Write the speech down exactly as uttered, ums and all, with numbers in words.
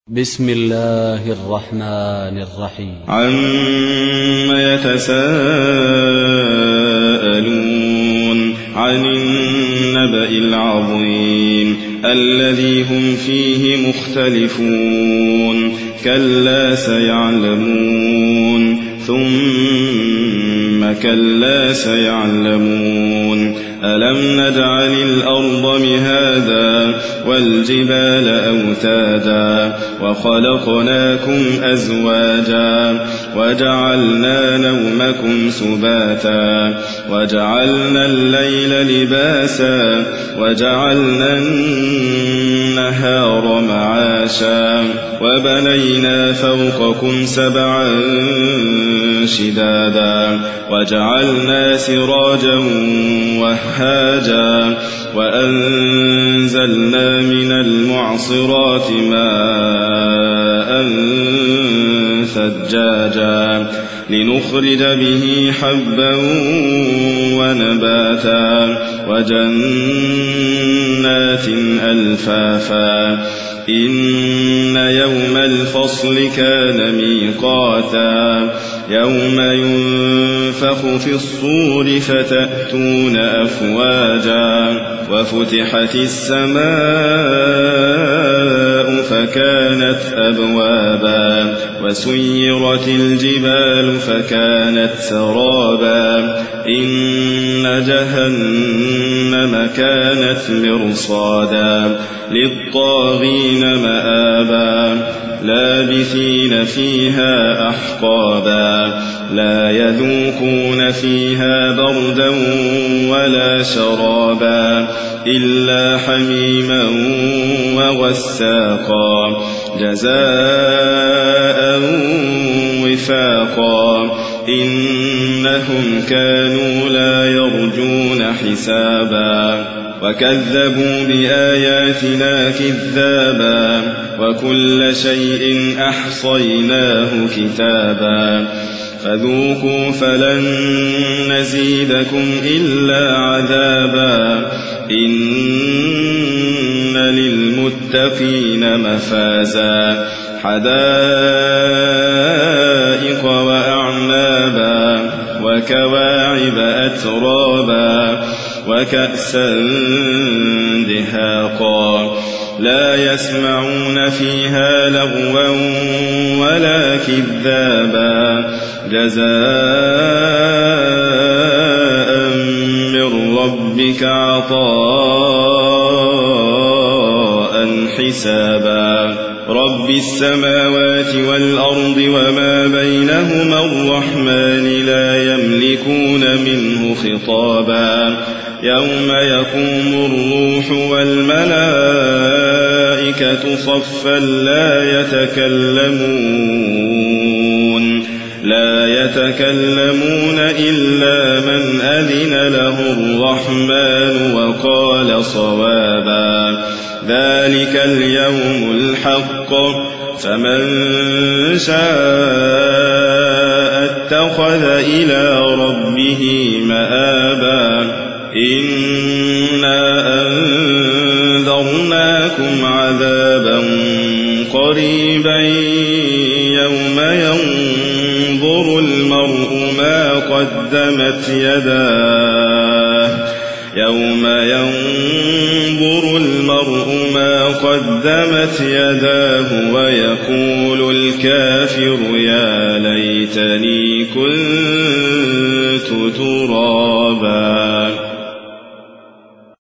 بسم الله الرحمن الرحيم. عما يتساءلون عن النبأ العظيم الذي هم فيه مختلفون كلا سيعلمون ثم كلا سيعلمون ألم نجعل الأرض مهادا والجبال أوتادا وخلقناكم أزواجا وجعلنا نومكم سباتا وجعلنا الليل لباسا وجعلنا النهار معاشا وبنينا فوقكم سبعا شدادا وجعلنا سراجا وهاجا وأنزلنا من المعصرات ماء ثجاجا لنخرج به حبا ونباتا وجنات ألفافا إن يوم الفصل كان ميقاتا يوم ينفخ في الصور فتأتون أفواجا وفتحت السماء فكانت أبوابا وسيرت الجبال فكانت سرابا إن جهنم كانت مرصادا للطاغين مآبا لابثين فيها أحقابا لا يذوقون فيها بردا ولا شرابا إلا حميما وغساقا جزاء وفاقا إنهم كانوا لا يرجون حسابا وكذبوا بآياتنا كذابا وكل شيء أحصيناه كتابا فذوقوا فلن نزيدكم إلا عذابا إن للمتقين مفازا حدائق وأعنابا وكواعب أترابا وكأسا دهاقا لا يسمعون فيها لغوا ولا كذابا جزاء من ربك عطاء حسابا رب السماوات والأرض وما بينهما الرحمن لا يملكون منه خطابا يوم يقوم الروح والملائكة صفا لا يتكلمون لا يتكلمون إلا من أذن له الرحمن وقال صوابا ذلك اليوم الحق فمن شاء اتخذ إلى ربه مآبا إنا أنذرناكم عذابا قريبا يوم ينظر المرء ما قدمت يداه يوم ينظر المرء ما قدمت يداه ويقول الكافر يا ليتني كنت ترابا.